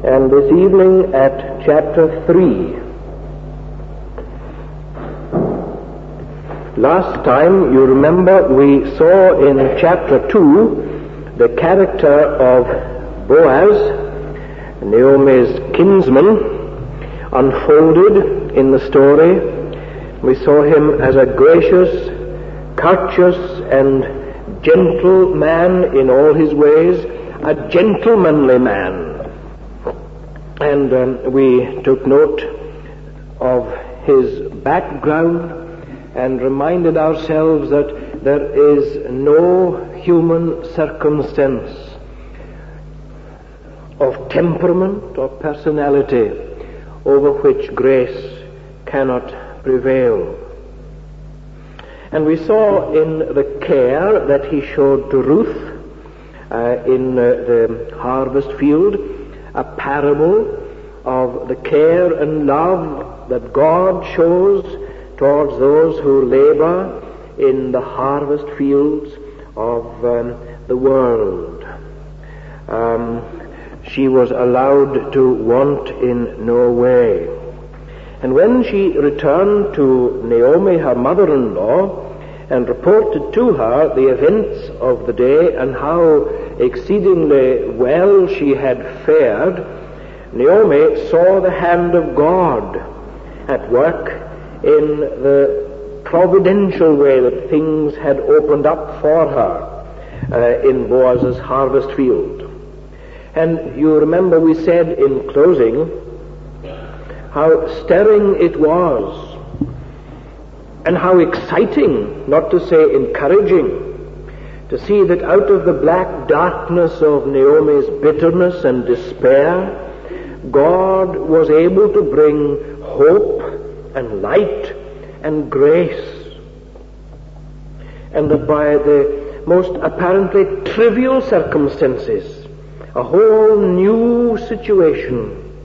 and this evening at chapter 3. Last time, you remember, we saw in chapter 2 the character of Boaz, Naomi's kinsman, unfolded in the story. We saw him as a gracious, courteous, and gentle man in all his ways, a gentlemanly man. And we took note of his background and reminded ourselves that there is no human circumstance of temperament or personality over which grace cannot prevail. And we saw in the care that he showed to Ruth in the harvest field a parable of the care and love that God shows towards those who labor in the harvest fields of the world. She was allowed to want in no way. And when she returned to Naomi, her mother-in-law, and reported to her the events of the day and how exceedingly well she had fared, Naomi saw the hand of God at work in the providential way that things had opened up for her in Boaz's harvest field. And you remember we said in closing how stirring it was and how exciting, not to say encouraging, to see that out of the black darkness of Naomi's bitterness and despair, God was able to bring hope and light and grace. And that by the most apparently trivial circumstances, a whole new situation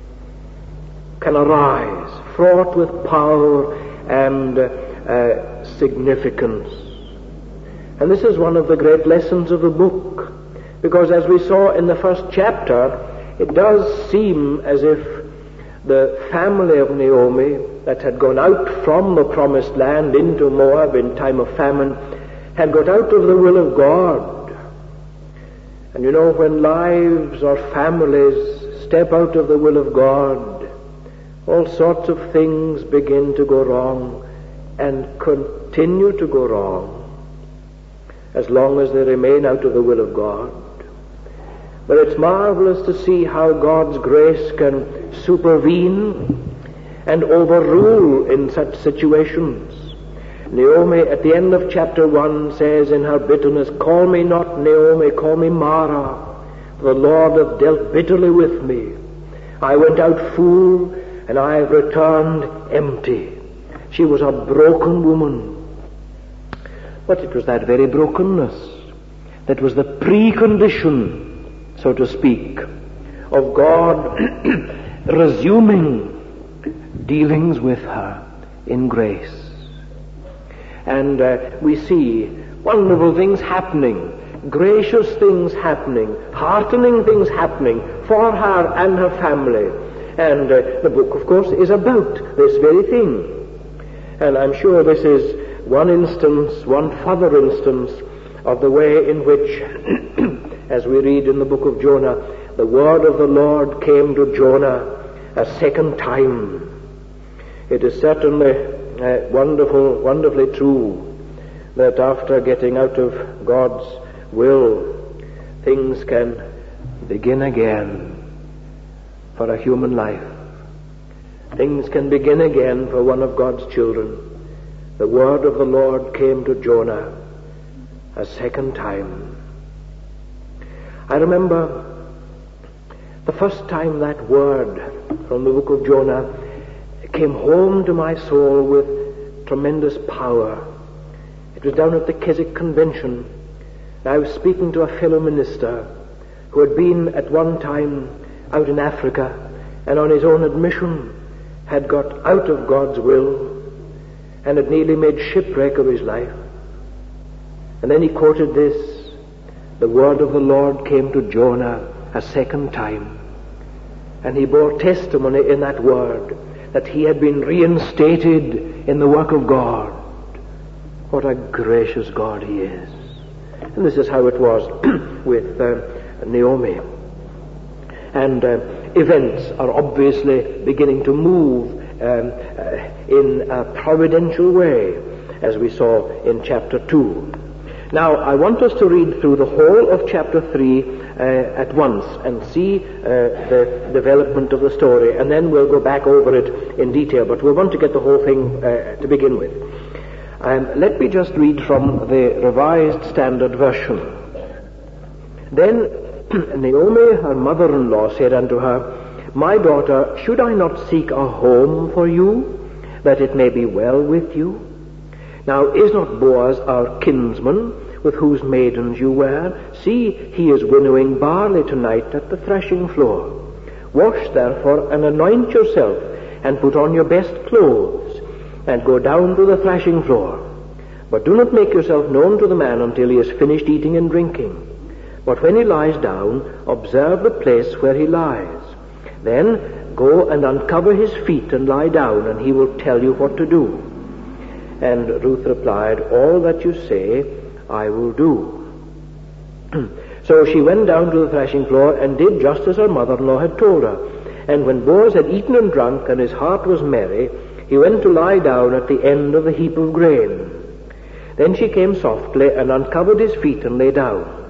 can arise, fraught with power and significance. And this is one of the great lessons of the book, because as we saw in the first chapter, it does seem as if the family of Naomi that had gone out from the promised land into Moab in time of famine had got out of the will of God. And you know, when lives or families step out of the will of God, all sorts of things begin to go wrong and continue to go wrong as long as they remain out of the will of God. But it's marvelous to see how God's grace can supervene and overrule in such situations. Naomi at the end of chapter 1 says in her bitterness, "Call me not Naomi, call me Mara, for the Lord hath dealt bitterly with me. I went out full, and I have returned empty." She was a broken woman. But it was that very brokenness that was the precondition, so to speak, of God resuming dealings with her in grace. And we see wonderful things happening, gracious things happening, heartening things happening for her and her family. And the book, of course, is about this very thing. And I'm sure this is one instance, one further instance of the way in which, as we read in the book of Jonah, the word of the Lord came to Jonah a second time. It is certainly wonderfully true that after getting out of God's will, things can begin again for a human life. Things can begin again for one of God's children. The word of the Lord came to Jonah a second time. I remember the first time that word from the book of Jonah came home to my soul with tremendous power. It was down at the Keswick Convention. I was speaking to a fellow minister who had been at one time out in Africa and on his own admission had got out of God's will and had nearly made shipwreck of his life. And then he quoted this, "The word of the Lord came to Jonah a second time." And he bore testimony in that word that he had been reinstated in the work of God. What a gracious God he is. And this is how it was with Naomi. And events are obviously beginning to move in a providential way, as we saw in chapter 2. Now, I want us to read through the whole of chapter 3 at once and see the development of the story, and then we'll go back over it in detail, but we want to get the whole thing to begin with. Let me just read from the Revised Standard Version. Then Naomi, her mother-in-law, said unto her, My daughter, should I not seek a home for you, that it may be well with you? Now is not Boaz our kinsman, with whose maidens you were? See, he is winnowing barley tonight at the threshing floor. Wash therefore, and anoint yourself, and put on your best clothes, and go down to the threshing floor. But do not make yourself known to the man until he has finished eating and drinking. But when he lies down, observe the place where he lies. Then go and uncover his feet and lie down, and he will tell you what to do. And Ruth replied, All that you say, I will do. So she went down to the threshing floor and did just as her mother-in-law had told her. And when Boaz had eaten and drunk, and his heart was merry, he went to lie down at the end of the heap of grain. Then she came softly and uncovered his feet and lay down.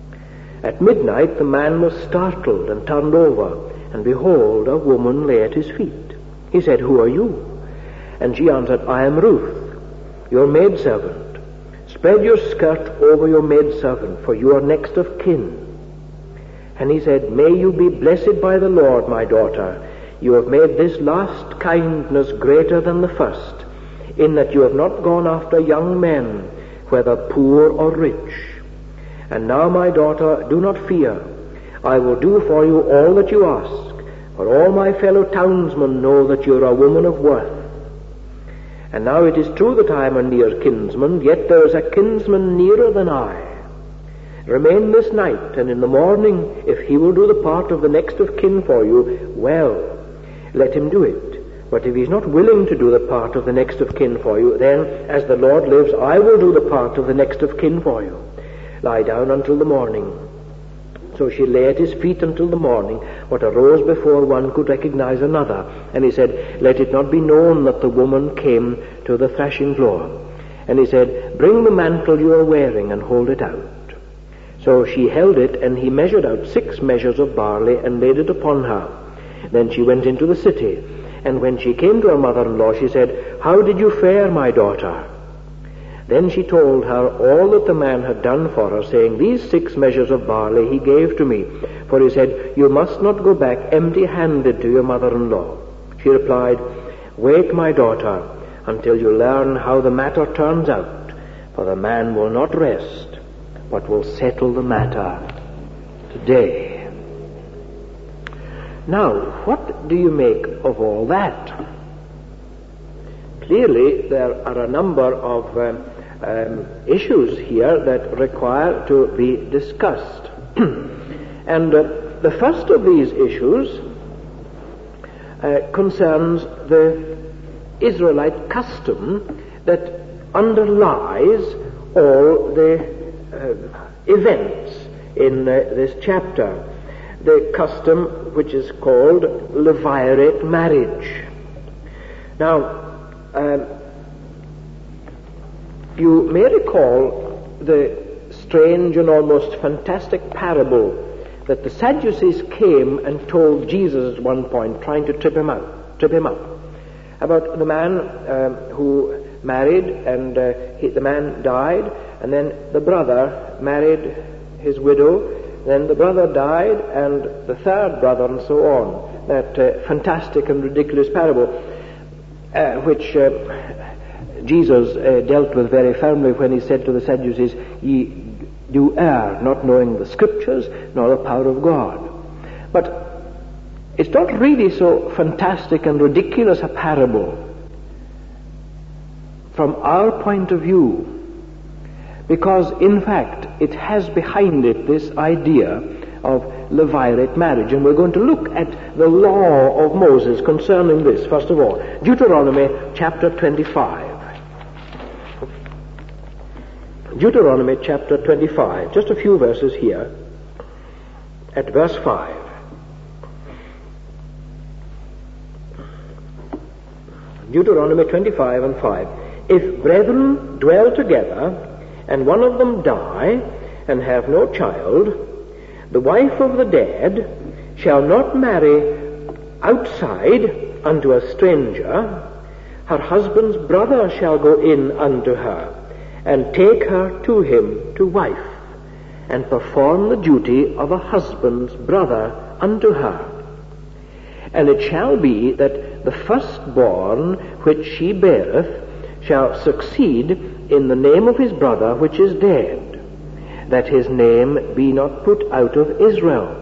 At midnight the man was startled and turned over, and behold, a woman lay at his feet. He said, Who are you? And she answered, I am Ruth, your maidservant. Spread your skirt over your maidservant, for you are next of kin. And he said, May you be blessed by the Lord, my daughter. You have made this last kindness greater than the first, in that you have not gone after young men, whether poor or rich. And now, my daughter, do not fear. I will do for you all that you ask, for all my fellow townsmen know that you are a woman of worth. And now it is true that I am a near kinsman, yet there is a kinsman nearer than I. Remain this night, and in the morning, if he will do the part of the next of kin for you, well, let him do it. But if he is not willing to do the part of the next of kin for you, then, as the Lord lives, I will do the part of the next of kin for you. Lie down until the morning. So she lay at his feet until the morning, but arose before one could recognize another. And he said, Let it not be known that the woman came to the threshing floor. And he said, Bring the mantle you are wearing and hold it out. So she held it, and he measured out 6 measures of barley and laid it upon her. Then she went into the city. And when she came to her mother-in-law, she said, How did you fare, my daughter? Then she told her all that the man had done for her, saying, These 6 measures of barley he gave to me. For he said, You must not go back empty-handed to your mother-in-law. She replied, Wait, my daughter, until you learn how the matter turns out. For the man will not rest, but will settle the matter today. Now, what do you make of all that? Clearly, there are a number of issues here that require to be discussed. And the first of these issues concerns the Israelite custom that underlies all the events in this chapter. The custom which is called levirate marriage. Now, you may recall the strange and almost fantastic parable that the Sadducees came and told Jesus at one point, trying to trip him up, about the man who married, and the man died, and then the brother married his widow, then the brother died, and the third brother, and so on. That fantastic and ridiculous parable, which Jesus dealt with very firmly when he said to the Sadducees, Ye do err, not knowing the Scriptures, nor the power of God. But it's not really so fantastic and ridiculous a parable from our point of view, because in fact it has behind it this idea of levirate marriage. And we're going to look at the law of Moses concerning this, first of all. Deuteronomy chapter 25. Deuteronomy chapter 25, just a few verses here, at verse 5. Deuteronomy 25 and 5. If brethren dwell together, and one of them die, and have no child, the wife of the dead shall not marry outside unto a stranger. Her husband's brother shall go in unto her, and take her to him to wife, and perform the duty of a husband's brother unto her. And it shall be that the firstborn which she beareth shall succeed in the name of his brother which is dead, that his name be not put out of Israel.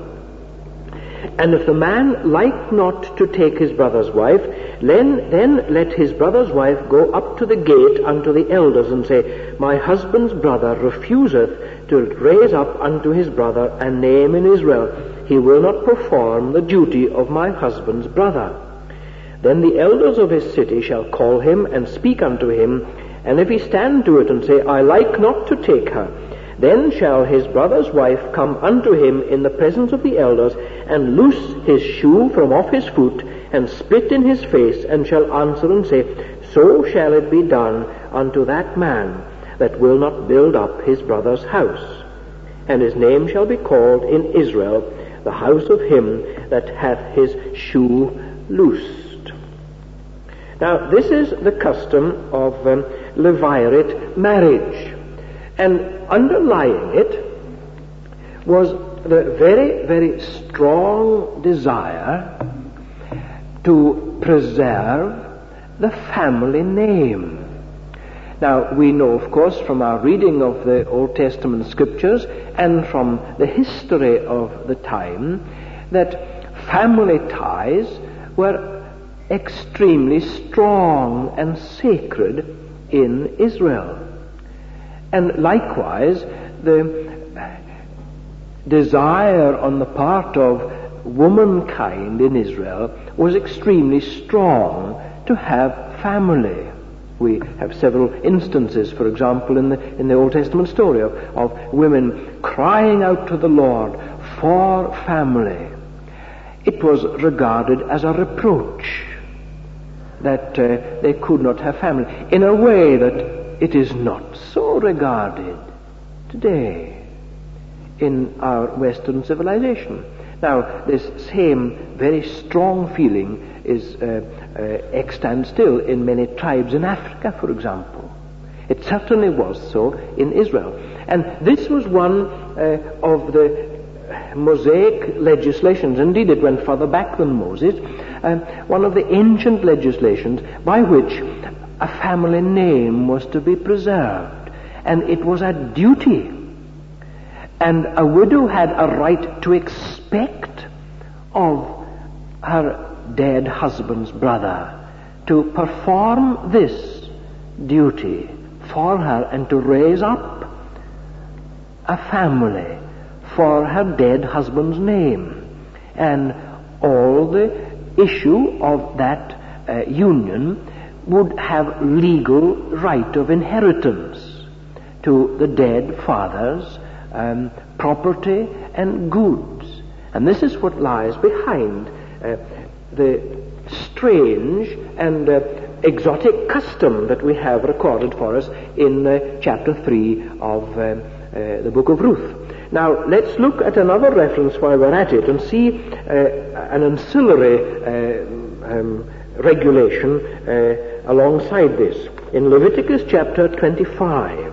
And if the man like not to take his brother's wife, then let his brother's wife go up to the gate unto the elders, and say, My husband's brother refuseth to raise up unto his brother a name in Israel. He will not perform the duty of my husband's brother. Then the elders of his city shall call him and speak unto him, and if he stand to it and say, I like not to take her, then shall his brother's wife come unto him in the presence of the elders, and loose his shoe from off his foot, and spit in his face, and shall answer and say, So shall it be done unto that man that will not build up his brother's house. And his name shall be called in Israel, the house of him that hath his shoe loosed. Now, this is the custom of levirate marriage. And underlying it was the very, very strong desire to preserve the family name. Now, we know, of course, from our reading of the Old Testament scriptures and from the history of the time, that family ties were extremely strong and sacred in Israel. And likewise, the desire on the part of womankind in Israel was extremely strong to have family. We have several instances, for example, in the Old Testament story of women crying out to the Lord for family. It was regarded as a reproach that they could not have family, in a way that it is not so regarded today in our Western civilization. Now, this same very strong feeling is extant still in many tribes in Africa, for example. It certainly was so in Israel. And this was one of the Mosaic legislations. Indeed, it went further back than Moses. One of the ancient legislations by which a family name was to be preserved. And it was a duty. And a widow had a right to expect of her dead husband's brother to perform this duty for her and to raise up a family for her dead husband's name. And all the issue of that union would have legal right of inheritance to the dead father's property and goods. And this is what lies behind the strange and exotic custom that we have recorded for us in chapter 3 of the book of Ruth. Now, let's look at another reference while we're at it and see an ancillary regulation alongside this. In Leviticus chapter 25.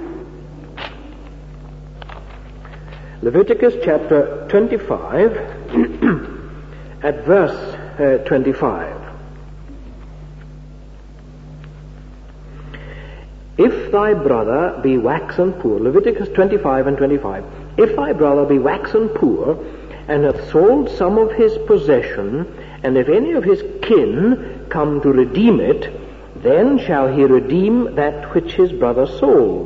Leviticus chapter 25 at verse 25. If thy brother be waxen poor, Leviticus 25 and 25, if thy brother be waxen poor, and hath sold some of his possession, and if any of his kin come to redeem it, then shall he redeem that which his brother sold,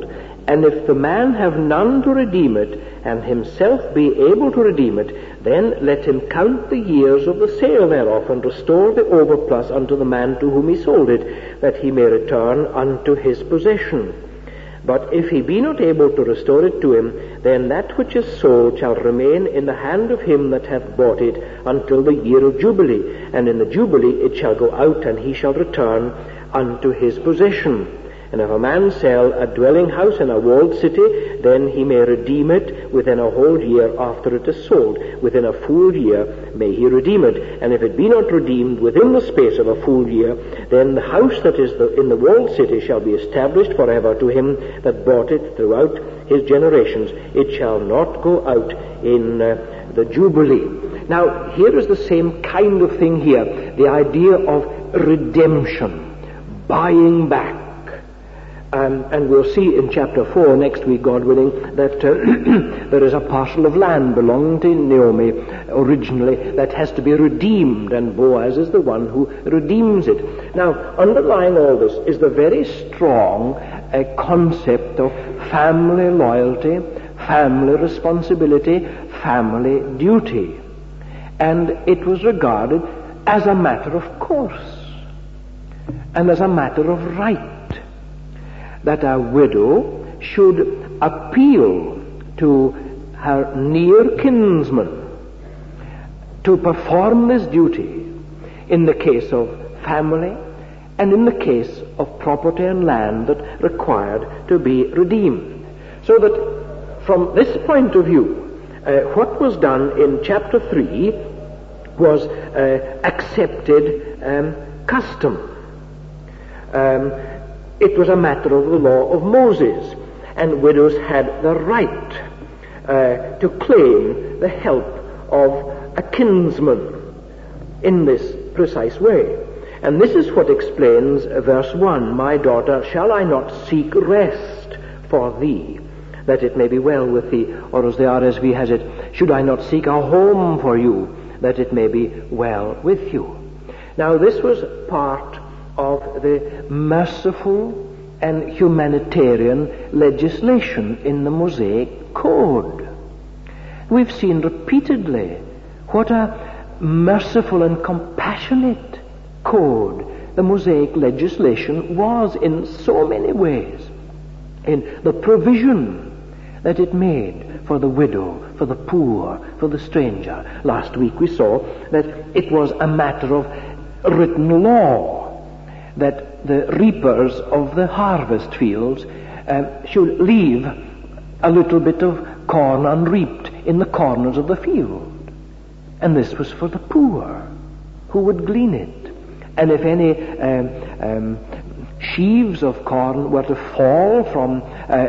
And if the man have none to redeem it, and himself be able to redeem it, then let him count the years of the sale thereof, and restore the overplus unto the man to whom he sold it, that he may return unto his possession. But if he be not able to restore it to him, then that which is sold shall remain in the hand of him that hath bought it until the year of Jubilee, and in the Jubilee it shall go out, and he shall return unto his possession. And if a man sell a dwelling house in a walled city, then he may redeem it within a whole year after it is sold. Within a full year may he redeem it. And if it be not redeemed within the space of a full year, then the house that is in the walled city shall be established forever to him that bought it throughout his generations. It shall not go out in the Jubilee. Now, here is the same kind of thing here. The idea of redemption, buying back. And we'll see in chapter 4 next week, God willing, that there is a parcel of land belonging to Naomi originally that has to be redeemed, and Boaz is the one who redeems it. Now, underlying all this is the very strong concept of family loyalty, family responsibility, family duty. And it was regarded as a matter of course and as a matter of right that a widow should appeal to her near kinsman to perform this duty in the case of family and in the case of property and land that required to be redeemed. So that from this point of view, what was done in chapter 3 was accepted custom. It was a matter of the law of Moses, and widows had the right to claim the help of a kinsman in this precise way. And this is what explains verse 1, My daughter, shall I not seek rest for thee, that it may be well with thee? Or as the RSV has it, should I not seek a home for you, that it may be well with you? Now this was part of the merciful and humanitarian legislation in the Mosaic Code. We've seen repeatedly what a merciful and compassionate code the Mosaic legislation was in so many ways, in the provision that it made for the widow, for the poor, for the stranger. Last week we saw that it was a matter of written law that the reapers of the harvest fields should leave a little bit of corn unreaped in the corners of the field. And this was for the poor who would glean it. And if any sheaves of corn were to fall from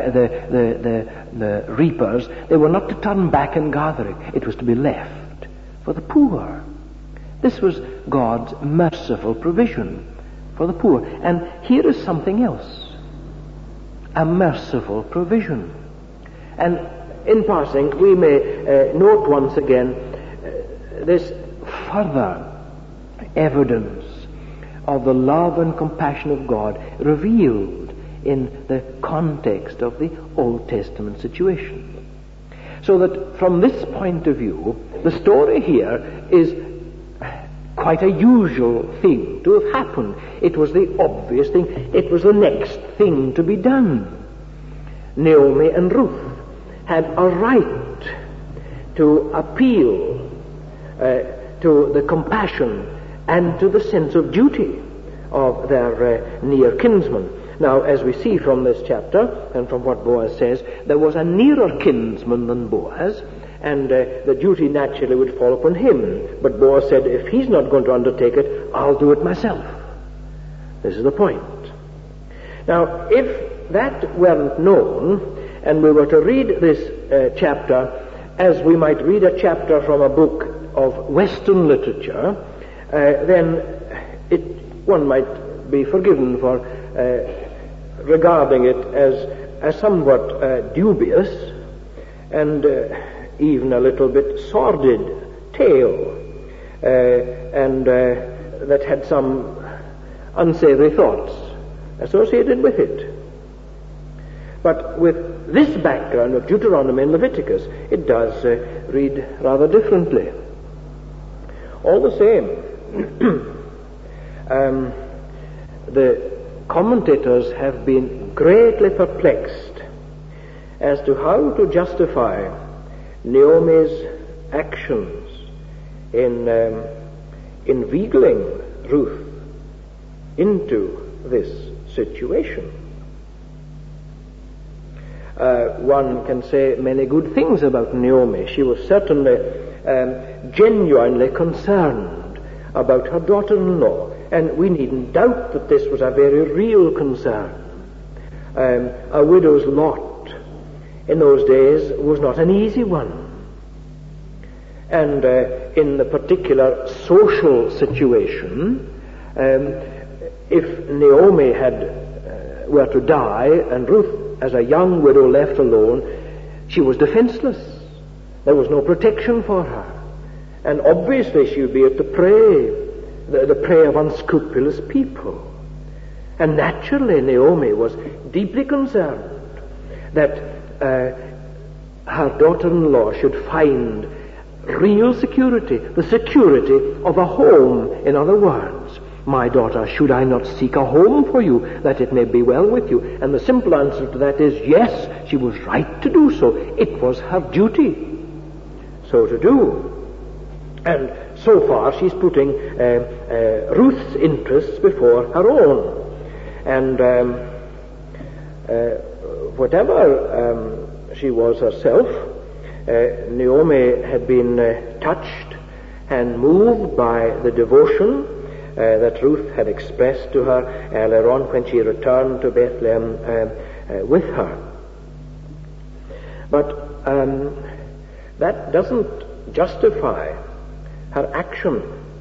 the reapers, they were not to turn back and gather it. It was to be left for the poor. This was God's merciful provision for the poor. And here is something else, a merciful provision. And in passing, we may note once again this further evidence of the love and compassion of God revealed in the context of the Old Testament situation. So that from this point of view, the story here is quite a usual thing to have happened. It was the obvious thing. It was the next thing to be done. Naomi and Ruth had a right to appeal to the compassion and to the sense of duty of their near kinsman. Now, as we see from this chapter and from what Boaz says, there was a nearer kinsman than Boaz, and the duty naturally would fall upon him. But Boaz said, if he's not going to undertake it, I'll do it myself. This is the point. Now, if that weren't known, and we were to read this chapter as we might read a chapter from a book of Western literature, then one might be forgiven for regarding it as somewhat dubious and even a little bit sordid tale, and that had some unsavory thoughts associated with it. But with this background of Deuteronomy and Leviticus, it does read rather differently. All the same, the commentators have been greatly perplexed as to how to justify Naomi's actions in inveigling Ruth into this situation. One can say many good things about Naomi. She was certainly genuinely concerned about her daughter-in-law, and we needn't doubt that this was a very real concern. A widow's lot in those days was not an easy one. And in the particular social situation, if Naomi were to die and Ruth as a young widow left alone, she was defenseless. There was no protection for her. And obviously she would be at the prey of unscrupulous people. And naturally Naomi was deeply concerned that her daughter-in-law should find real security, the security of a home. In other words, my daughter, should I not seek a home for you, that it may be well with you? And the simple answer to that is yes, she was right to do so. It was her duty so to do. And so far she's putting Ruth's interests before her own. And whatever she was herself, Naomi had been touched and moved by the devotion that Ruth had expressed to her earlier on when she returned to Bethlehem with her. But that doesn't justify her action.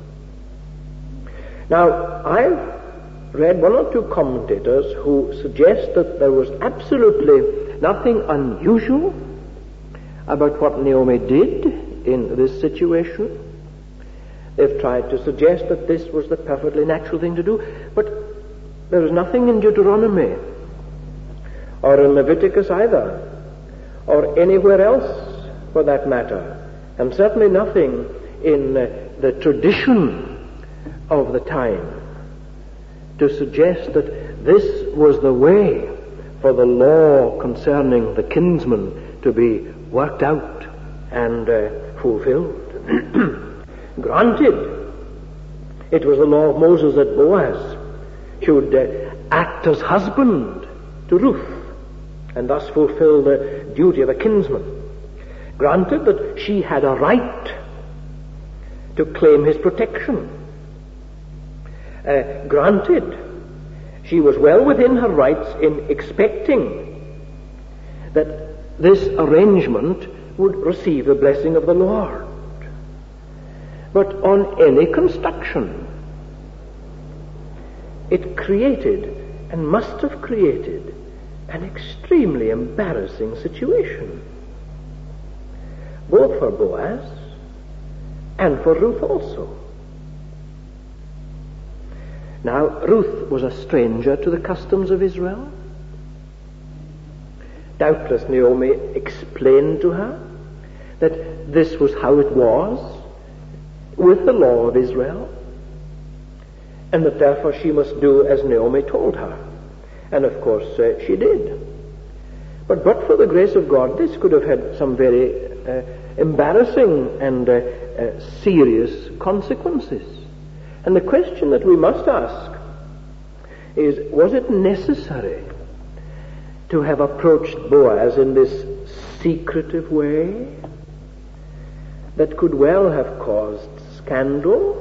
Now, I've read one or two commentators who suggest that there was absolutely nothing unusual about what Naomi did in this situation. They've tried to suggest that this was the perfectly natural thing to do, but there is nothing in Deuteronomy or in Leviticus either, or anywhere else for that matter, and certainly nothing in the tradition of the time to suggest that this was the way for the law concerning the kinsman to be worked out and fulfilled. Granted, it was the law of Moses that Boaz should act as husband to Ruth and thus fulfill the duty of a kinsman. Granted that she had a right to claim his protection. Granted, she was well within her rights in expecting that this arrangement would receive the blessing of the Lord. But on any construction, it created and must have created an extremely embarrassing situation, both for Boaz and for Ruth also. Now, Ruth was a stranger to the customs of Israel. Doubtless Naomi explained to her that this was how it was with the law of Israel, and that therefore she must do as Naomi told her. And of course she did. But for the grace of God, this could have had some very embarrassing and serious consequences. And the question that we must ask is, was it necessary to have approached Boaz in this secretive way that could well have caused scandal?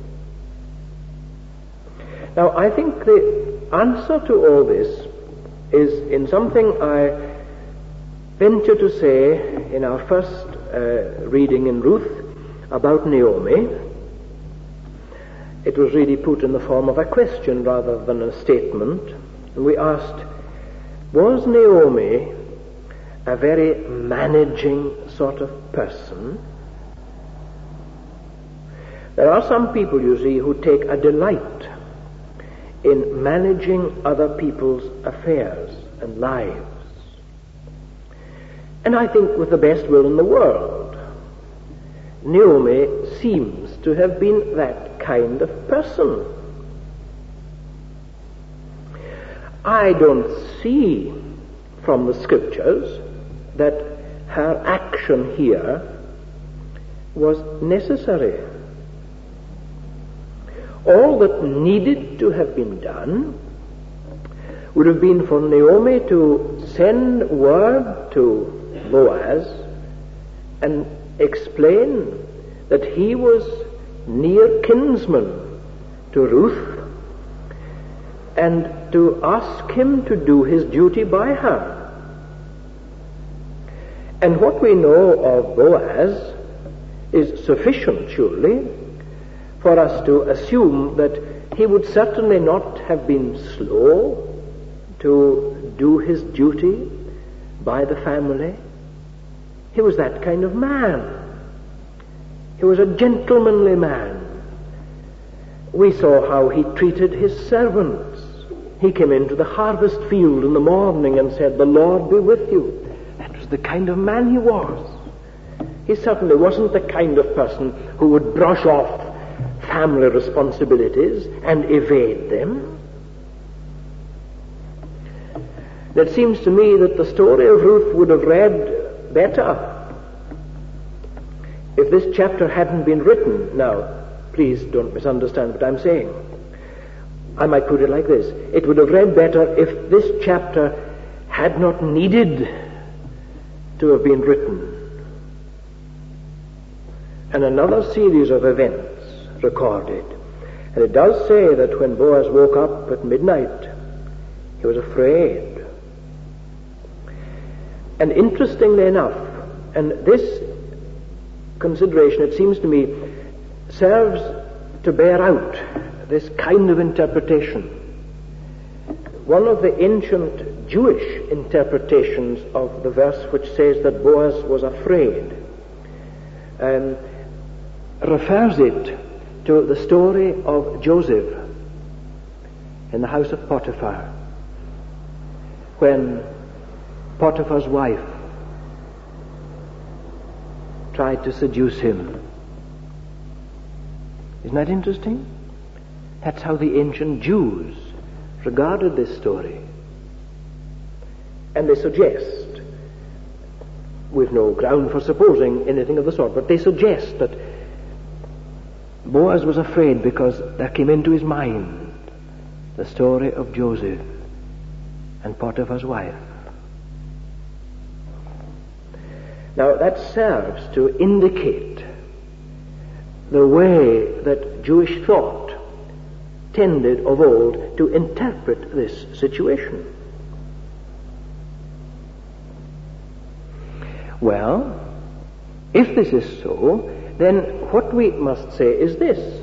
Now, I think the answer to all this is in something I venture to say in our first reading in Ruth about Naomi. It was really put in the form of a question rather than a statement. And we asked, was Naomi a very managing sort of person? There are some people, you see, who take a delight in managing other people's affairs and lives. And I think with the best will in the world, Naomi seems to have been that kind of person. I don't see from the scriptures that her action here was necessary. All that needed to have been done would have been for Naomi to send word to Boaz and explain that he was near kinsman to Ruth and to ask him to do his duty by her. And what we know of Boaz is sufficient, surely, for us to assume that he would certainly not have been slow to do his duty by the family. He was that kind of man. He was a gentlemanly man. We saw how he treated his servants. He came into the harvest field in the morning and said, "The Lord be with you." That was the kind of man he was. He certainly wasn't the kind of person who would brush off family responsibilities and evade them. It seems to me that the story of Ruth would have read better if this chapter hadn't been written. Now, please don't misunderstand what I'm saying. I might put it like this. It would have read better if this chapter had not needed to have been written. And another series of events recorded. And it does say that when Boaz woke up at midnight, he was afraid. And interestingly enough, and this consideration, it seems to me, serves to bear out this kind of interpretation. One of the ancient Jewish interpretations of the verse which says that Boaz was afraid refers it to the story of Joseph in the house of Potiphar, when Potiphar's wife tried to seduce him. Isn't that interesting? That's how the ancient Jews regarded this story. And they suggest, we've no ground for supposing anything of the sort, but they suggest that Boaz was afraid because there came into his mind the story of Joseph and Potiphar's wife. Now that serves to indicate the way that Jewish thought tended of old to interpret this situation. Well, if this is so, then what we must say is this: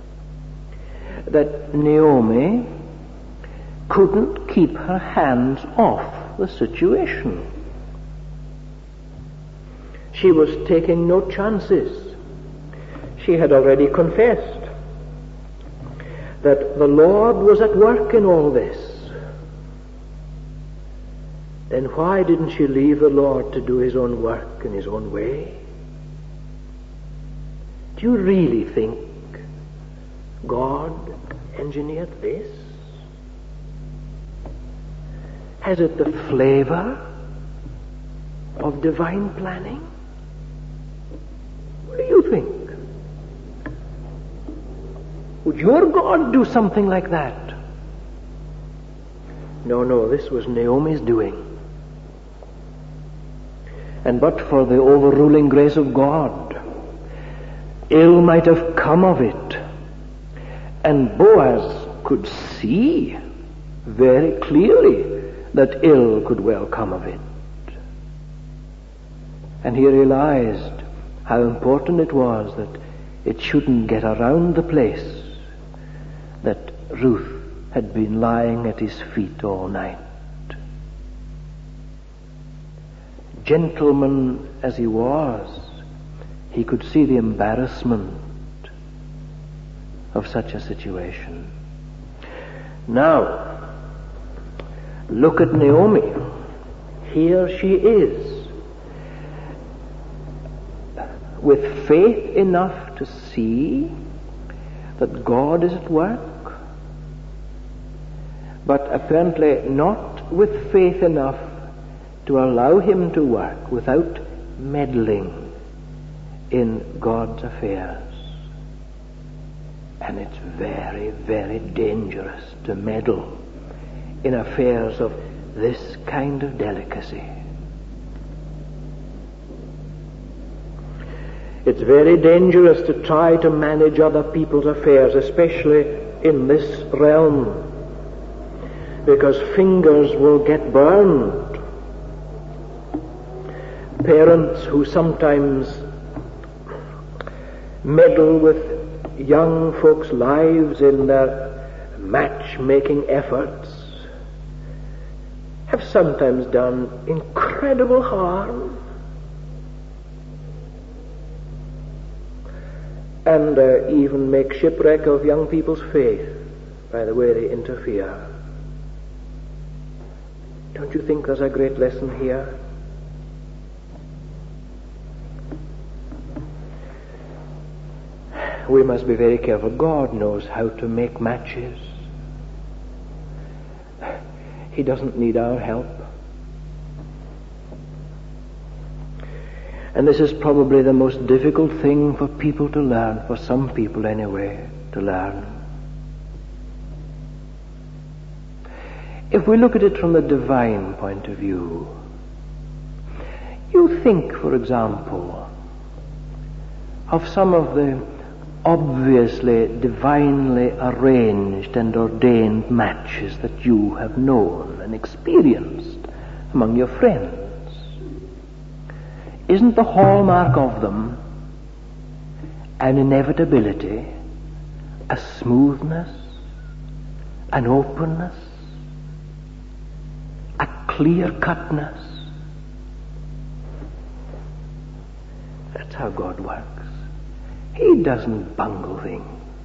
that Naomi couldn't keep her hands off the situation. She was taking no chances. She had already confessed that the Lord was at work in all this. Then why didn't she leave the Lord to do his own work in his own way? Do you really think God engineered this? Has it the flavor of divine planning? What do you think? Would your God do something like that? No, this was Naomi's doing. And but for the overruling grace of God, ill might have come of it. And Boaz could see very clearly that ill could well come of it. And he realized how important it was that it shouldn't get around the place that Ruth had been lying at his feet all night. Gentleman as he was, he could see the embarrassment of such a situation. Now, look at Naomi. Here she is. with faith enough to see that God is at work, but apparently not with faith enough to allow him to work without meddling in God's affairs. And it's very, very dangerous to meddle in affairs of this kind of delicacy. It's very dangerous to try to manage other people's affairs, especially in this realm, because fingers will get burned. Parents who sometimes meddle with young folks' lives in their matchmaking efforts have sometimes done incredible harm, and even make shipwreck of young people's faith by the way they interfere. Don't you think there's a great lesson here? We must be very careful. God knows how to make matches. He doesn't need our help. And this is probably the most difficult thing for people to learn, for some people anyway, to learn. If we look at it from the divine point of view, you think, for example, of some of the obviously divinely arranged and ordained matches that you have known and experienced among your friends. Isn't the hallmark of them an inevitability, a smoothness, an openness, a clear-cutness? That's how God works. He doesn't bungle things.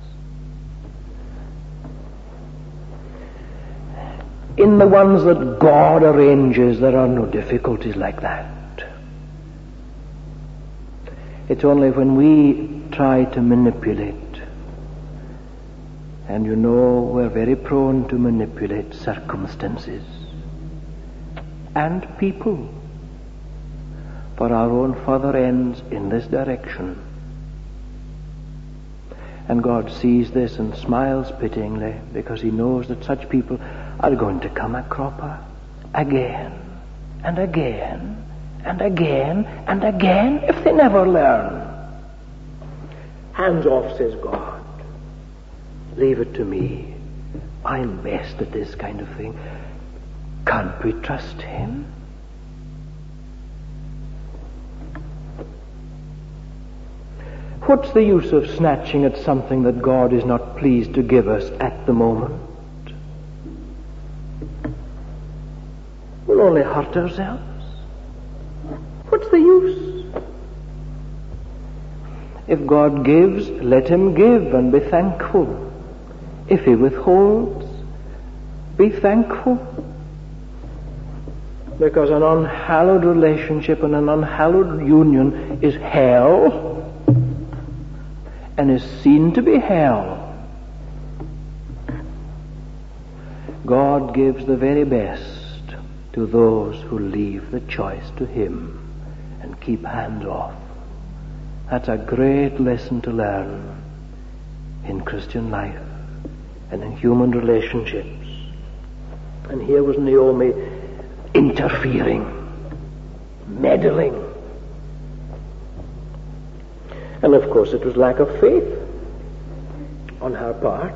In the ones that God arranges, there are no difficulties like that. It's only when we try to manipulate, and you know we're very prone to manipulate circumstances and people for our own further ends in this direction. And God sees this and smiles pityingly, because he knows that such people are going to come a cropper again and again and again and again if they never learn. Hands off, says God. Leave it to me. I'm best at this kind of thing. Can't we trust him? What's the use of snatching at something that God is not pleased to give us at the moment? We'll only hurt ourselves. What's the use? If God gives, let him give and be thankful. If he withholds, be thankful. Because an unhallowed relationship and an unhallowed union is hell, and is seen to be hell. God gives the very best to those who leave the choice to him and keep hands off. That's a great lesson to learn in Christian life and in human relationships. And here was Naomi interfering, meddling. And of course it was lack of faith on her part.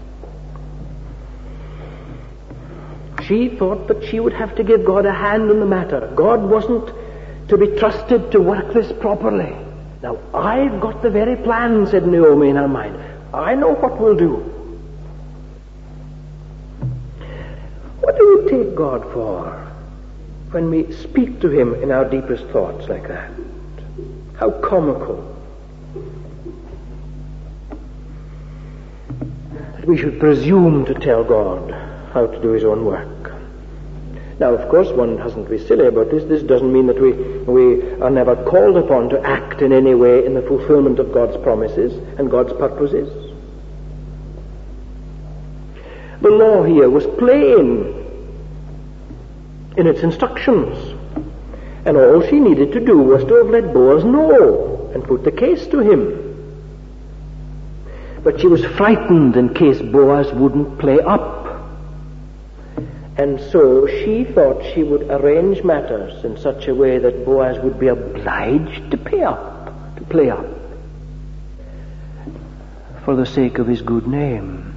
She thought that she would have to give God a hand in the matter. God wasn't to be trusted to work this properly. Now, I've got the very plan, said Naomi in her mind. I know what we'll do. What do we take God for when we speak to him in our deepest thoughts like that? How comical. That we should presume to tell God how to do his own work. Now, of course, one hasn't to be silly about this. This doesn't mean that we are never called upon to act in any way in the fulfillment of God's promises and God's purposes. The law here was plain in its instructions, and all she needed to do was to have let Boaz know and put the case to him. But she was frightened in case Boaz wouldn't play up. And so she thought she would arrange matters in such a way that Boaz would be obliged to play up, for the sake of his good name.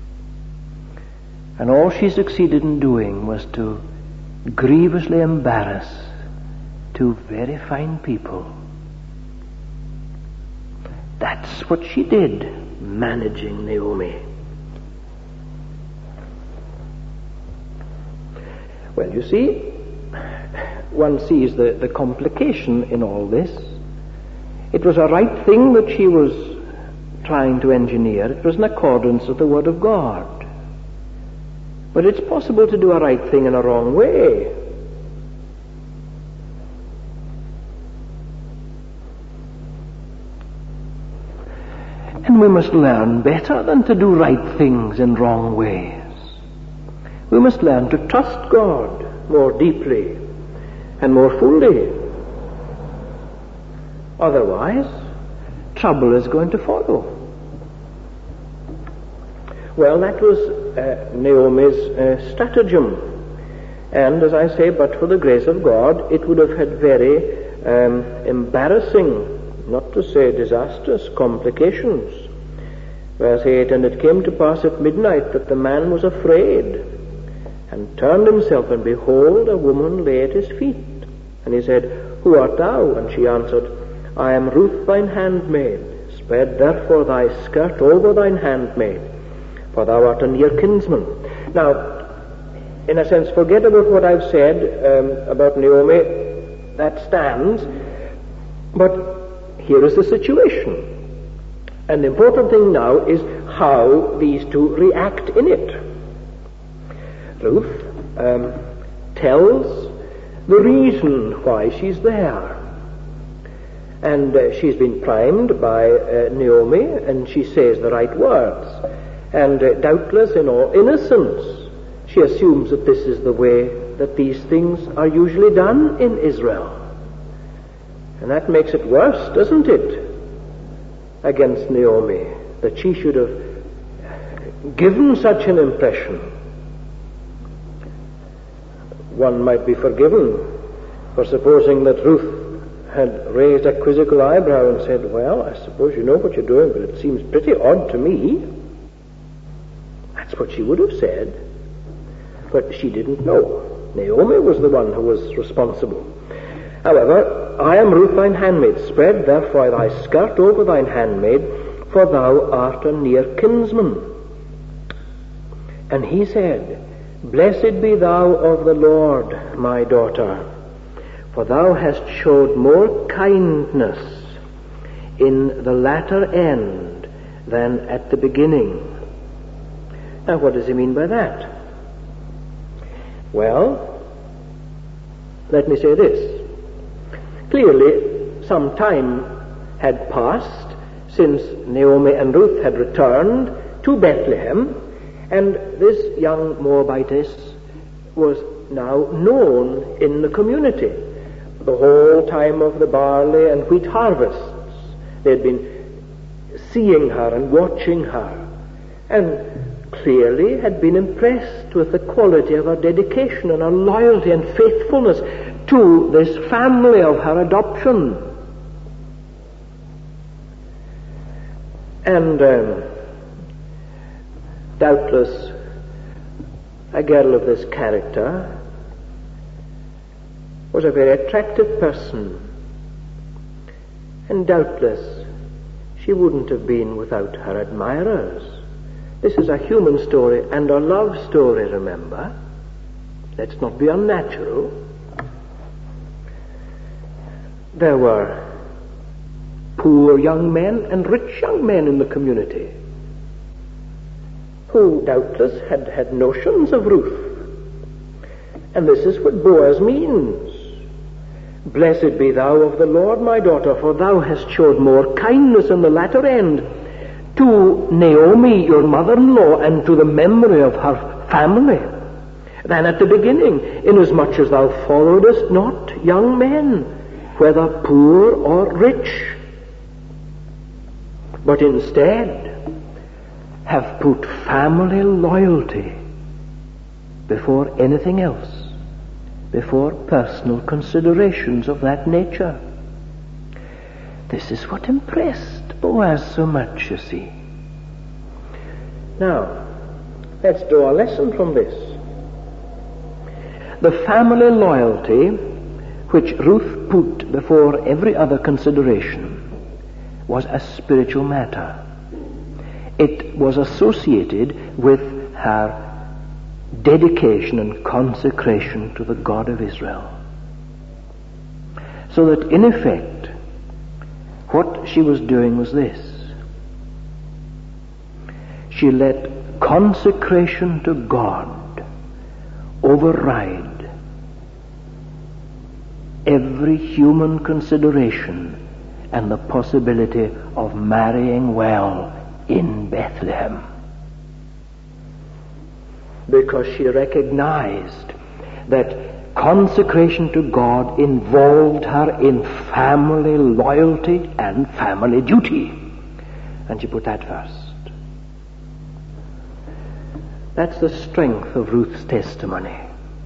And all she succeeded in doing was to grievously embarrass two very fine people. That's what she did, managing Naomi. Well, you see, one sees the complication in all this. It was a right thing that she was trying to engineer. It was in accordance with the Word of God. But it's possible to do a right thing in a wrong way. And we must learn better than to do right things in wrong ways. We must learn to trust God more deeply and more fully. Otherwise, trouble is going to follow. Well, that was Naomi's stratagem. And as I say, but for the grace of God, it would have had very embarrassing, not to say disastrous, complications. Verse 8, and it came to pass at midnight that the man was afraid, and turned himself, and behold, a woman lay at his feet. And he said, Who art thou? And she answered, I am Ruth thine handmaid. Spread therefore thy skirt over thine handmaid, for thou art a near kinsman. Now, in a sense, forget about what I've said about Naomi. That stands. But here is the situation. And the important thing now is how these two react in it. Ruth tells the reason why she's there. And she's been primed by Naomi, and she says the right words. And doubtless in all innocence, she assumes that this is the way that these things are usually done in Israel. And that makes it worse, doesn't it, against Naomi, that she should have given such an impression. One might be forgiven for supposing that Ruth had raised a quizzical eyebrow and said, well, I suppose you know what you're doing, but it seems pretty odd to me. That's what she would have said. But she didn't know. Naomi was the one who was responsible. However, I am Ruth thine handmaid. Spread therefore thy skirt over thine handmaid, for thou art a near kinsman. And he said, Blessed be thou of the Lord, my daughter, for thou hast showed more kindness in the latter end than at the beginning. Now, what does he mean by that? Well, let me say this. Clearly, some time had passed since Naomi and Ruth had returned to Bethlehem, and this young Moabitess was now known in the community. The whole time of the barley and wheat harvests, they had been seeing her and watching her, and clearly had been impressed with the quality of her dedication and her loyalty and faithfulness to this family of her adoption. And doubtless a girl of this character was a very attractive person, and doubtless she wouldn't have been without her admirers. This is a human story and a love story, remember. Let's not be unnatural. There were poor young men and rich young men in the community who doubtless had notions of Ruth. And this is what Boaz means. Blessed be thou of the Lord, my daughter, for thou hast showed more kindness in the latter end to Naomi, your mother-in-law, and to the memory of her family than at the beginning, inasmuch as thou followedest not young men, whether poor or rich, but instead have put family loyalty before anything else, before personal considerations of that nature. This is what impressed Boaz so much, you see. Now, let's draw a lesson from this. The family loyalty which Ruth put before every other consideration was a spiritual matter. It was associated with her dedication and consecration to the God of Israel. So that in effect, what she was doing was this. She let consecration to God override every human consideration and the possibility of marrying well in Bethlehem. Because she recognized that consecration to God involved her in family loyalty and family duty. And she put that first. That's the strength of Ruth's testimony.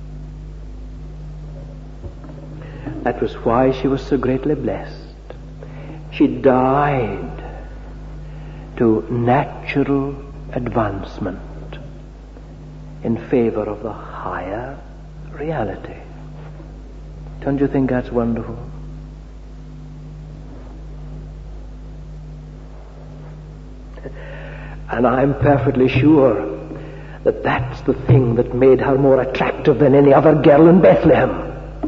That was why she was so greatly blessed. She died to natural advancement in favor of the higher reality. Don't you think that's wonderful? And I'm perfectly sure that that's the thing that made her more attractive than any other girl in Bethlehem.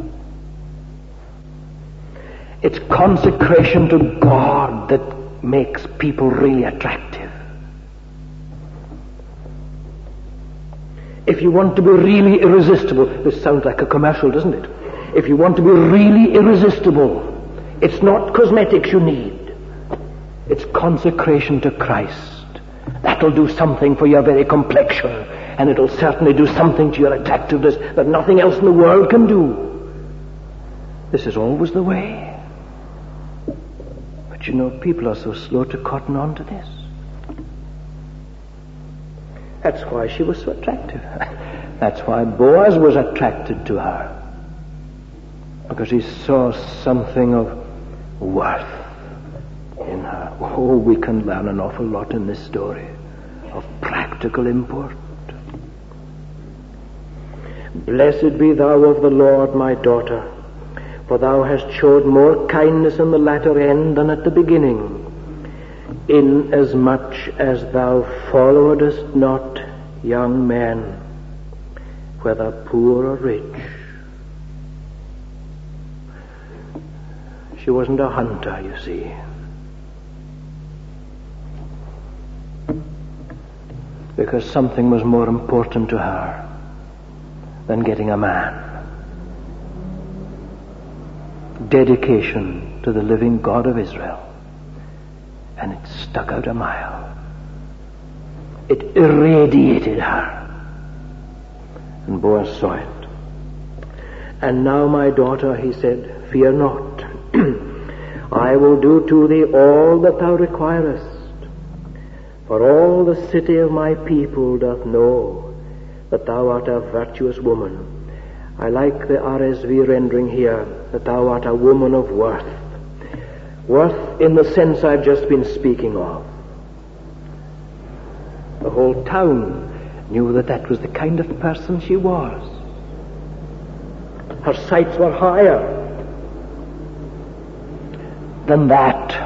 It's consecration to God that makes people really attractive. If you want to be really irresistible, this sounds like a commercial, doesn't it? If you want to be really irresistible, it's not cosmetics you need. It's consecration to Christ. That'll do something for your very complexion, and it'll certainly do something to your attractiveness that nothing else in the world can do. This is always the way. But you know, people are so slow to cotton on to this. That's why she was so attractive. That's why Boaz was attracted to her. Because he saw something of worth in her. Oh, we can learn an awful lot in this story of practical import. Blessed be thou of the Lord, my daughter, for thou hast showed more kindness in the latter end than at the beginning, inasmuch as thou followedest not young men, whether poor or rich. She wasn't a hunter, you see. Because something was more important to her than getting a man. Dedication to the living God of Israel. And it stuck out a mile. It irradiated her. And Boaz saw it. And now, my daughter, he said, fear not. I will do to thee all that thou requirest. For all the city of my people doth know that thou art a virtuous woman. I like the RSV rendering here, that thou art a woman of worth. Worth in the sense I've just been speaking of. The whole town knew that that was the kind of person she was. Her sights were higher than that.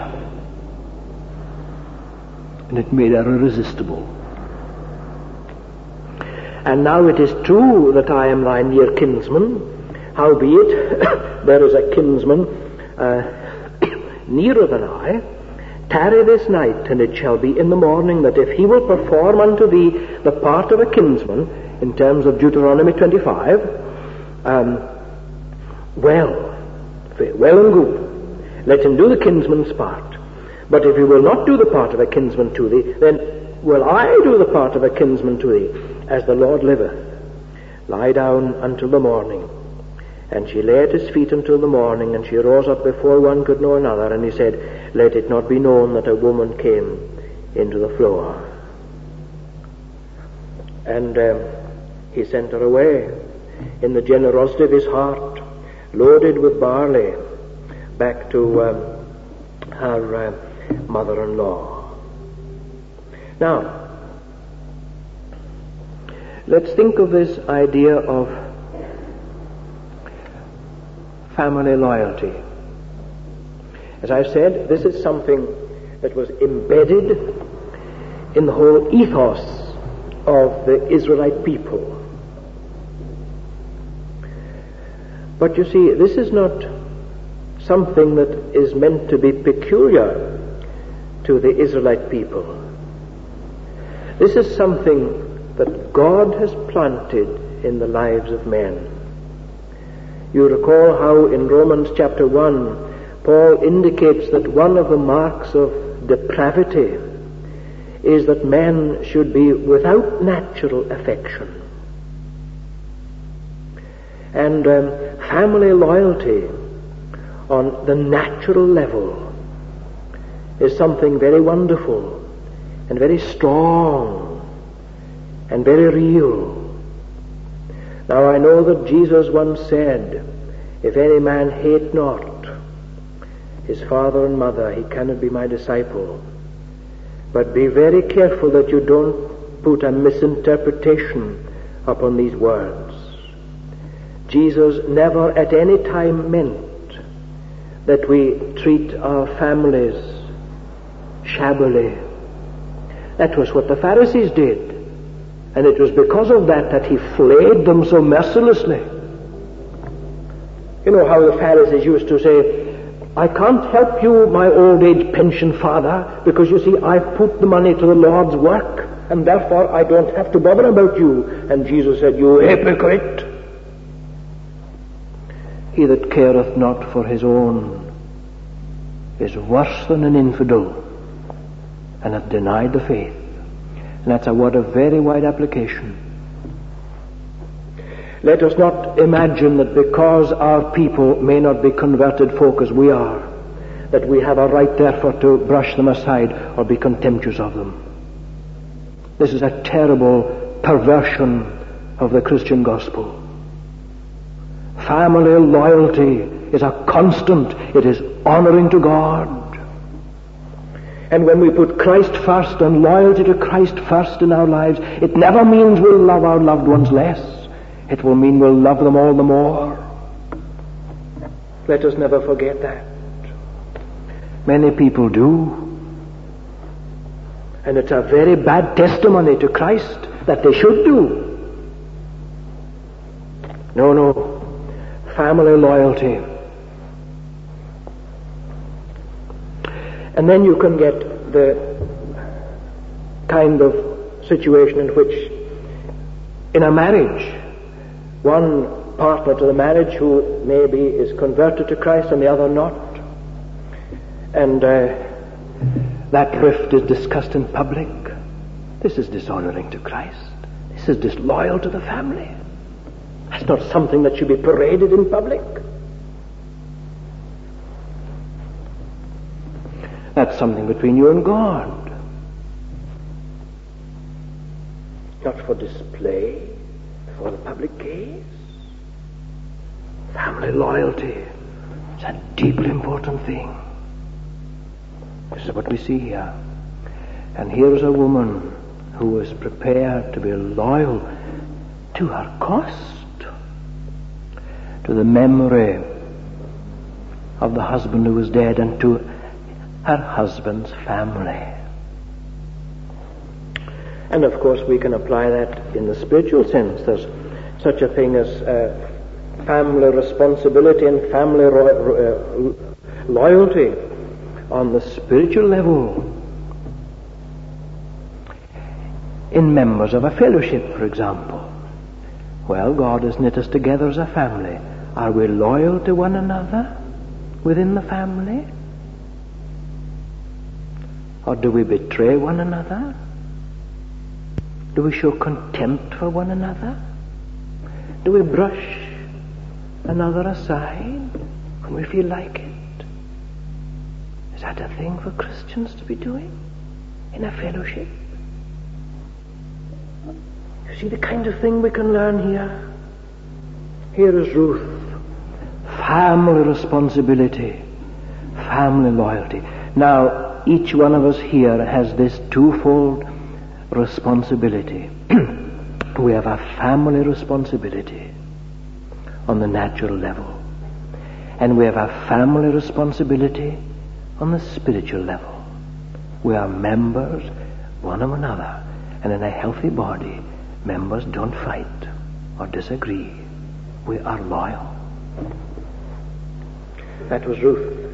And it made her irresistible. And now it is true that I am thy near kinsman, howbeit there is a kinsman nearer than I. Tarry this night, and it shall be in the morning that if he will perform unto thee the part of a kinsman, in terms of Deuteronomy 25, well and good. Let him do the kinsman's part. But if he will not do the part of a kinsman to thee, then will I do the part of a kinsman to thee, as the Lord liveth. Lie down until the morning. And she lay at his feet until the morning, and she rose up before one could know another, and he said, Let it not be known that a woman came into the floor. And he sent her away in the generosity of his heart, loaded with barley, back to her mother-in-law. Now, let's think of this idea of family loyalty. As I said, this is something that was embedded in the whole ethos of the Israelite people. But you see, this is not something that is meant to be peculiar to the Israelite people. This is something that God has planted in the lives of men. You recall how in Romans chapter 1, Paul indicates that one of the marks of depravity is that men should be without natural affection. And family loyalty on the natural level is something very wonderful and very strong and very real. Now I know that Jesus once said, If any man hate not his father and mother, he cannot be my disciple. But be very careful that you don't put a misinterpretation upon these words. Jesus never at any time meant that we treat our families shabbily. That was what the Pharisees did. And it was because of that he flayed them so mercilessly. You know how the Pharisees used to say, I can't help you, my old age pension father, because you see, I've put the money to the Lord's work, and therefore I don't have to bother about you. And Jesus said, You hypocrite! He that careth not for his own is worse than an infidel, and hath denied the faith. And that's a word of very wide application. Let us not imagine that because our people may not be converted folk as we are, that we have a right therefore to brush them aside or be contemptuous of them. This is a terrible perversion of the Christian gospel. Family loyalty is a constant. It is honoring to God. And when we put Christ first and loyalty to Christ first in our lives, it never means we'll love our loved ones less. It will mean we'll love them all the more. Let us never forget that. Many people do. And it's a very bad testimony to Christ that they should do. No. Family loyalty. And then you can get the kind of situation in which, in a marriage, one partner to the marriage who maybe is converted to Christ and the other not, and that rift is discussed in public. This is dishonoring to Christ. This is disloyal to the family. That's not something that should be paraded in public. That's something between you and God. Not for display, for the public gaze. Family loyalty is a deeply important thing. This is what we see here. And here is a woman who is prepared to be loyal to her cost, to the memory of the husband who was dead, and to her husband's family. And of course we can apply that in the spiritual sense. There's such a thing as family responsibility and family loyalty on the spiritual level. In members of a fellowship, for example, Well, God has knit us together as a family. Are we loyal to one another within the family? Or do we betray one another? Do we show contempt for one another? Do we brush another aside when we feel like it? Is that a thing for Christians to be doing in a fellowship? You see the kind of thing we can learn here? Here is Ruth. Family responsibility, family loyalty. Now, each one of us here has this twofold responsibility. We have a family responsibility on the natural level, and we have a family responsibility on the spiritual level. We are members one of another, and in a healthy body, members don't fight or disagree. We are loyal. That was Ruth.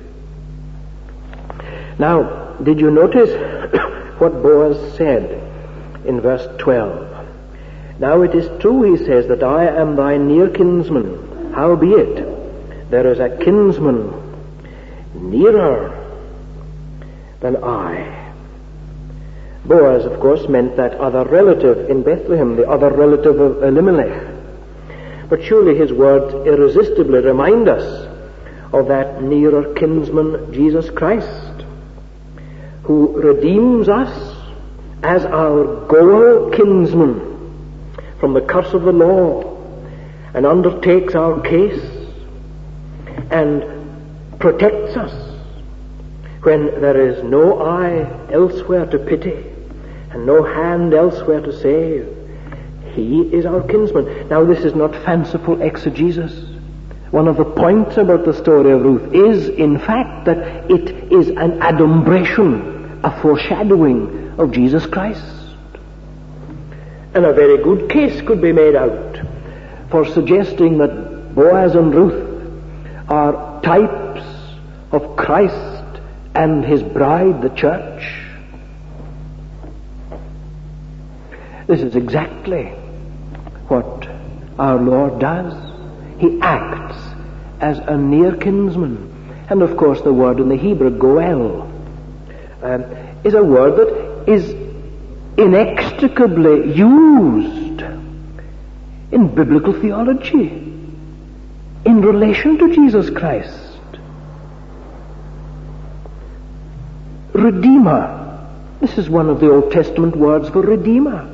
Now, did you notice what Boaz said in verse 12? Now it is true, he says, that I am thy near kinsman. Howbeit, there is a kinsman nearer than I. Boaz, of course, meant that other relative in Bethlehem, the other relative of Elimelech. But surely his words irresistibly remind us of that nearer kinsman, Jesus Christ, who redeems us as our goal kinsman from the curse of the law and undertakes our case and protects us when there is no eye elsewhere to pity and no hand elsewhere to save. He is our kinsman. Now, this is not fanciful exegesis. One of the points about the story of Ruth is, in fact, that it is an adumbration, a foreshadowing of Jesus Christ. And a very good case could be made out for suggesting that Boaz and Ruth are types of Christ and his bride, the church. This is exactly what our Lord does. He acts as a near kinsman. And of course the word in the Hebrew, goel, is a word that is inextricably used in biblical theology in relation to Jesus Christ. Redeemer. This is one of the Old Testament words for redeemer.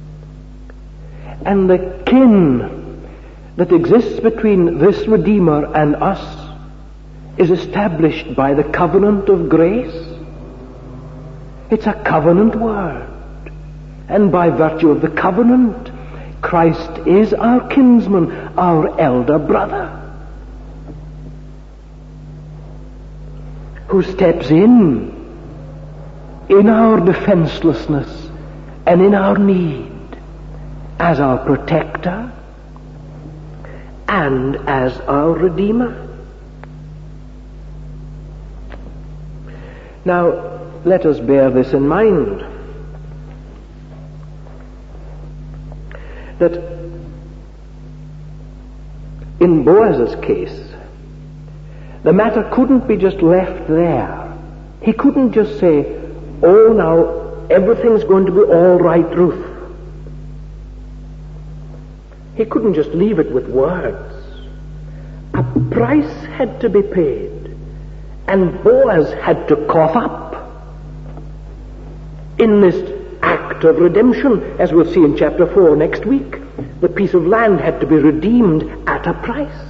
And the kin that exists between this Redeemer and us is established by the covenant of grace. It's a covenant word. And by virtue of the covenant, Christ is our kinsman, our elder brother, who steps in our defenselessness and in our need as our protector and as our Redeemer. Now, let us bear this in mind, that in Boaz's case, the matter couldn't be just left there. He couldn't just say, oh, now everything's going to be all right, Ruth. He couldn't just leave it with words. A price had to be paid, and Boaz had to cough up in this act of redemption, as we'll see in chapter 4 next week. The piece of land had to be redeemed at a price.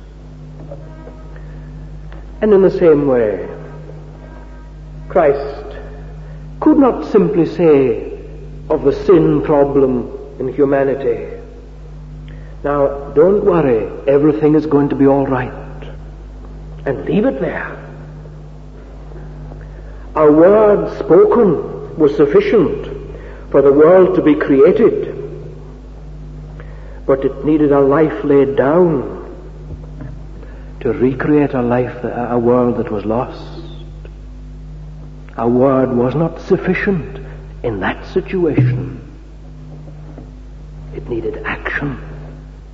And in the same way, Christ could not simply say of the sin problem in humanity, now don't worry, everything is going to be all right, and leave it there. A word spoken was sufficient for the world to be created, but it needed a life laid down to recreate a world that was lost. A word was not sufficient in that situation. It needed action.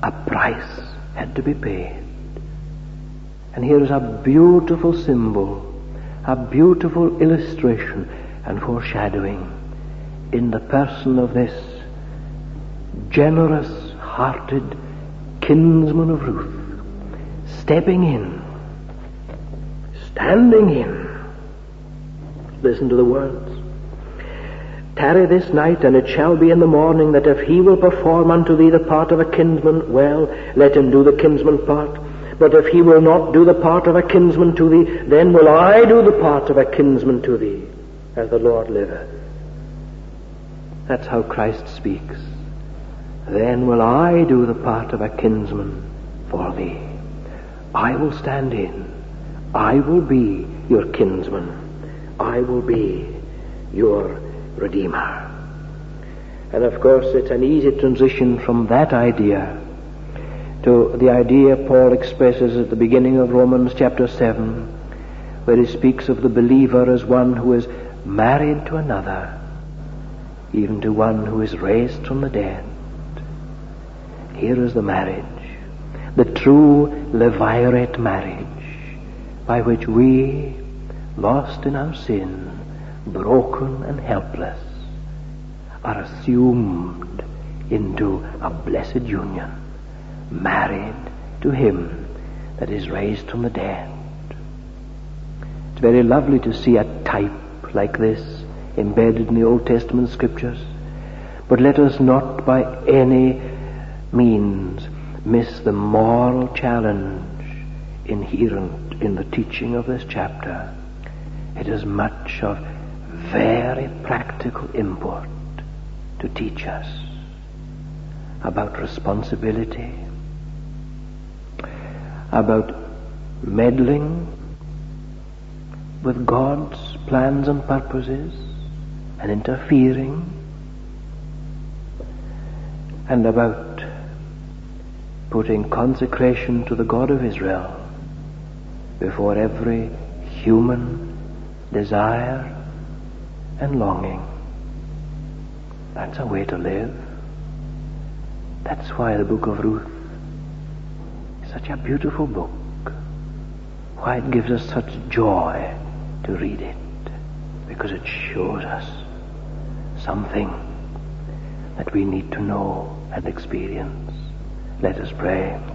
a price had to be paid. And here is a beautiful symbol, a beautiful illustration and foreshadowing in the person of this generous-hearted kinsman of Ruth, stepping in, standing in. Listen to the words. Tarry this night, and it shall be in the morning that if he will perform unto thee the part of a kinsman, well, let him do the kinsman part. But if he will not do the part of a kinsman to thee, then will I do the part of a kinsman to thee, as the Lord liveth. That's how Christ speaks. Then will I do the part of a kinsman for thee. I will stand in. I will be your kinsman. I will be your Redeemer. And of course it's an easy transition from that idea to the idea Paul expresses at the beginning of Romans chapter 7, where he speaks of the believer as one who is married to another, even to one who is raised from the dead. Here is the marriage, the true levirate marriage, by which we, lost in our sin, broken and helpless, are assumed into a blessed union, married to him that is raised from the dead. It's very lovely to see a type like this embedded in the Old Testament scriptures, but let us not by any means miss the moral challenge inherent in the teaching of this chapter. It is much of very practical import to teach us about responsibility, about meddling with God's plans and purposes and interfering, and about putting consecration to the God of Israel before every human desire and longing. That's a way to live. That's why the book of Ruth is such a beautiful book. Why it gives us such joy to read it. Because it shows us something that we need to know and experience. Let us pray.